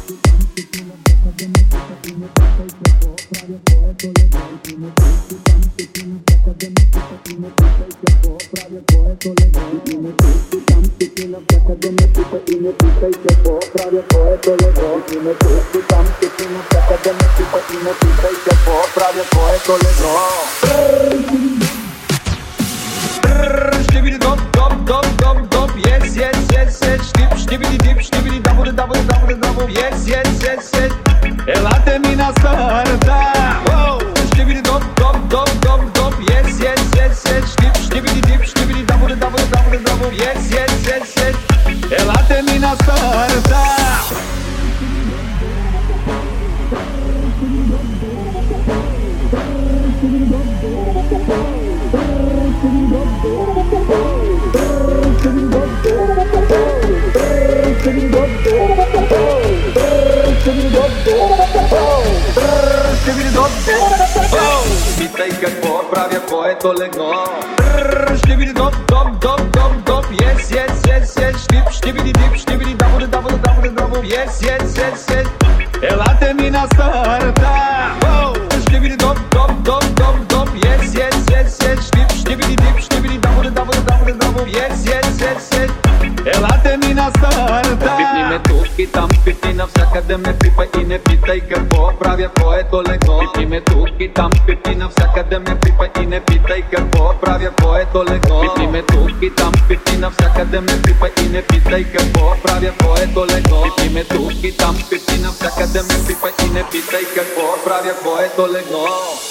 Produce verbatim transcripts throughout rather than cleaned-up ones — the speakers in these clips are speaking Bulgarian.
Питай какво правя, което легло. Ще види доп, доп, доп, доп, доп. Yes, yes, yes, yes. Штип, ще види дип, ще види дабо, дабо, дабо, дабо. Yes, yes, yes, yes. Елате ми на старта. Ще види доп, доп, доп, доп, доп. Yes, yes, yes, yes. Штип, ще види дип, ще види дабо, дабо, дабо, дабо. Yes, yes, yes, yes. Елате ми на старта. Пипни ме тук и там, пипни навсякъде ме пипай и не питай какво правя, което легло. Пипни ме тук и там, пипни навсякъде ме пипай и не питай какво правя, което легло. Пипни ме тук и там, пипни навсякъде ме пипай и не питай какво правя, което легло. Пипни ме тук и там, пипни навсякъде ме пипай и не питай какво правя, което легло.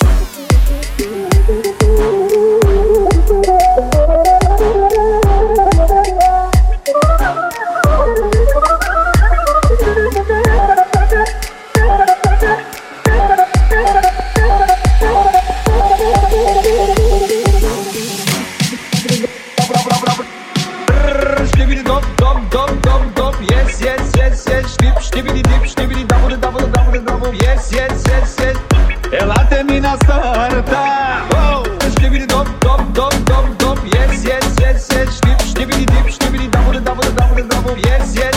Елате ми на старта. Ще види доп, доп, доп, доп, доп. Yes, yes, yes, yes. Штип, ще види дип, ще види дабо, дабо, дабо, дабо. Yes, yes.